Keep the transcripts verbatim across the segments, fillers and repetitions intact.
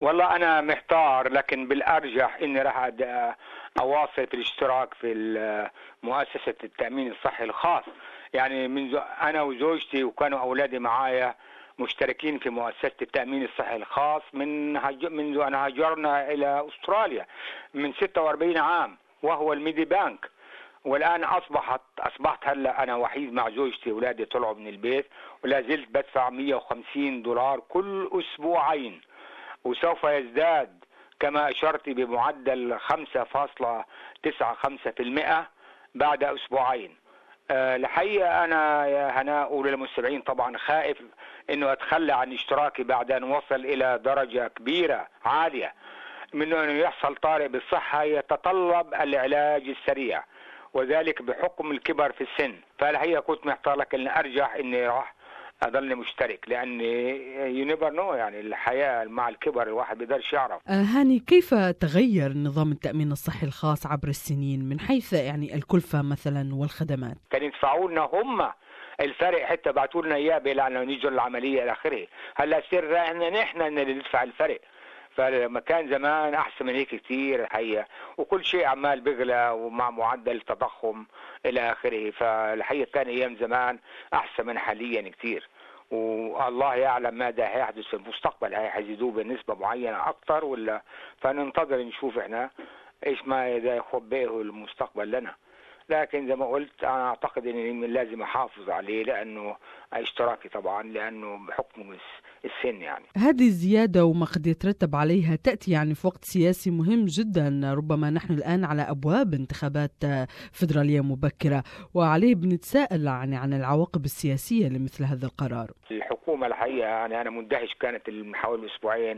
والله أنا محتار، لكن بالأرجح إني راح أد- أواصل في الاشتراك في ال- مؤسسة التأمين الصحي الخاص. يعني منذ أنا وزوجتي وكانوا أولادي معايا مشتركين في مؤسسة التأمين الصحي الخاص من هج... منذ أن هاجرنا إلى أستراليا من ستة وأربعين عام، وهو الميدي بانك. والآن أصبحت أصبحت هلا أنا وحيد مع زوجتي، أولادي طلعوا من البيت، ولا زلت بدفع مئة وخمسين دولار كل أسبوعين، وسوف يزداد كما أشرت بمعدل خمسة فاصلة تسعة خمسة بالمئة بعد أسبوعين. أه الحقيقة أنا يا هناء وللمستمعين طبعا خائف أنه أتخلى عن اشتراكي بعد أن وصل إلى درجة كبيرة عالية من أنه يحصل طارئ بالصحة يتطلب العلاج السريع، وذلك بحكم الكبر في السن. فالحقيقة كنت محتار، لكن أرجح أني راح أضلني مشترك، لأن يو نيفر نو، يعني الحياة مع الكبر الواحد بيقدرش يعرف. آه، هاني، كيف تغير نظام التأمين الصحي الخاص عبر السنين من حيث يعني الكلفة مثلا والخدمات؟ كان يدفعوا لنا هم الفرق، حتى بعتوا لنا اياه لانه نيجوا العمليه الى اخره. هلا سر ان نحن اللي ندفع الفرق. فلما كان زمان احسن من هيك كثير الحقيقه، وكل شيء عمال بيغلى ومع معدل التضخم الى اخره. فالحقيقه كان ايام زمان احسن من حاليا كثير، والله يعلم ماذا هيحدث في المستقبل. هي حيزيدوه بنسبه معينه اكثر ولا؟ فننتظر نشوف احنا ايش ما اذا يخبئه المستقبل لنا. لكن زي ما قلت أنا أعتقد أني لازم أحافظ عليه، لأنه اشتراكي طبعا، لأنه بحكم السن. يعني هذه الزيادة وما قد يترتب عليها تأتي يعني في وقت سياسي مهم جدا. ربما نحن الآن على أبواب انتخابات فيدرالية مبكرة، وعليه بنتساءل يعني عن العواقب السياسية لمثل هذا القرار. الحكومة الحقيقة يعني أنا مندهش، كانت من حوالي أسبوعين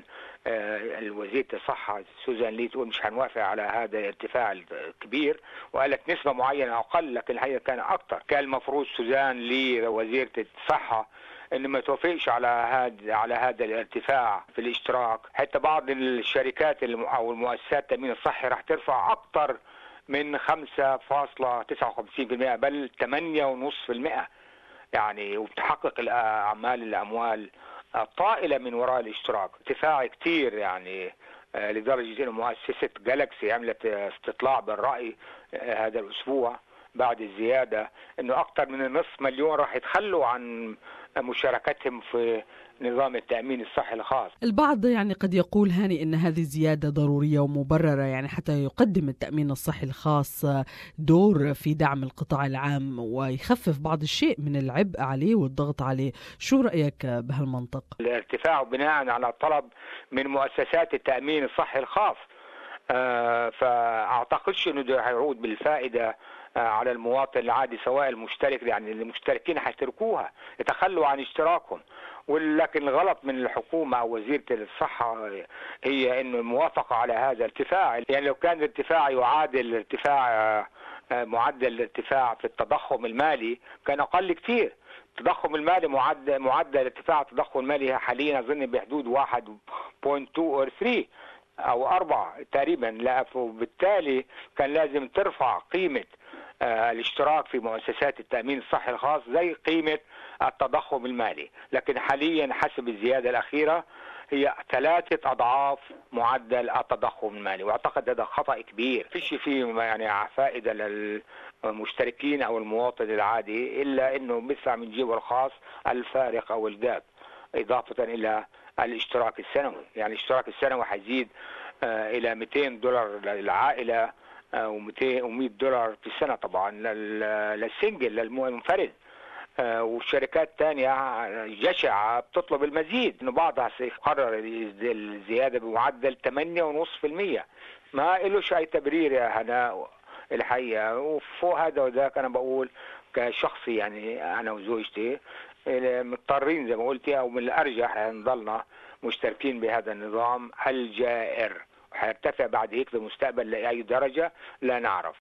الوزيرة الصحة سوزان لي تقول مش هنوافق على هذا الارتفاع الكبير، وقالت نسبة معينة أقل، لكن الحقيقة كان أكثر. كان المفروض سوزان لي وزيرة الصحة إن ما توافقش على هذا على هذا الارتفاع في الاشتراك. حتى بعض الشركات أو المؤسسات التأمين الصحي راح ترفع أكثر من خمسة فاصلة تسعة وخمسين بالمئة بل ثمانية فاصلة خمسة بالمئة، يعني وبتحقق الأعمال الأموال الطائلة من وراء الاشتراك. ارتفاع كتير يعني لدرجة أن مؤسسة جالاكسي عملت استطلاع بالرأي هذا الأسبوع بعد الزيادة أنه أكثر من النصف مليون راح يتخلوا عن مشاركتهم في نظام التأمين الصحي الخاص. البعض يعني قد يقول هاني أن هذه الزيادة ضرورية ومبررة، يعني حتى يقدم التأمين الصحي الخاص دور في دعم القطاع العام ويخفف بعض الشيء من العبء عليه والضغط عليه. شو رأيك بهالمنطق؟ الارتفاع بناء على طلب من مؤسسات التأمين الصحي الخاص، آه فأعتقدش أنه ده هيعود بالفائدة على المواطن العادي سواء المشترك، يعني المشتركين هيتركوها يتخلوا عن اشتراكهم. ولكن الغلط من الحكومة أو وزيرة الصحة هي أنه الموافقة على هذا الارتفاع. يعني لو كان الارتفاع يعادل ارتفاع معدل الارتفاع في التضخم المالي كان أقل كتير. التضخم المالي معدل معدل ارتفاع التضخم المالي حاليا أظن بحدود واحد فاصلة اثنين أو ثلاثة أو أربعة تقريبا. لا، وبالتالي كان لازم ترفع قيمة الاشتراك في مؤسسات التأمين الصحي الخاص زي قيمة التضخم المالي. لكن حاليا حسب الزيادة الأخيرة هي ثلاثة أضعاف معدل التضخم المالي، واعتقد هذا خطأ كبير. فيش فيه يعني فائدة للمشتركين أو المواطن العادي إلا أنه بيدفع من جيبه الخاص الفارق أو الجاب، إضافة إلى الاشتراك السنوي. يعني الاشتراك السنوي حيزيد إلى مئتين دولار للعائلة ومئة دولار في السنة طبعا للسنجل للمنفرد. والشركات تانية جشعة بتطلب المزيد، انه بعضها سيقرر الزيادة بمعدل ثمانية فاصلة خمسة بالمئة. ما إلوش أي تبرير يا هناء الحقيقة. وفوق هذا وذاك أنا بقول كشخصي، يعني أنا وزوجتي مضطرين زي ما قلتي، أو من الأرجح نضلنا مشتركين بهذا النظام الجائر، وحيرتفع بعد هيك في المستقبل لأي درجة لا نعرف.